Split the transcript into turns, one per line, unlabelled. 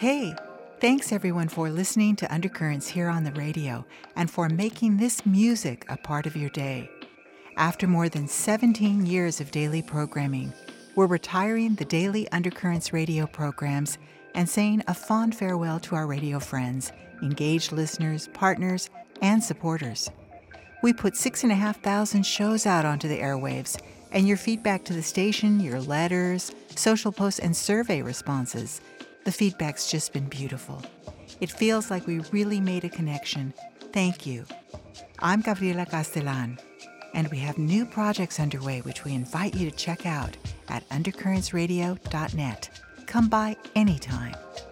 Hey, thanks everyone for listening to Undercurrents here on the radio and for making this music a part of your day. After more than 17 years of daily programming, we're retiring the daily Undercurrents radio programs and saying a fond farewell to our radio friends, engaged listeners, partners, and supporters. We put 6,500 shows out onto the airwaves, and your feedback to the station, your letters, social posts, and survey responses, the feedback's just been beautiful. It feels like we really made a connection. Thank you. I'm Gabriela Castellan, and we have new projects underway which we invite you to check out at undercurrentsradio.net. Come by anytime.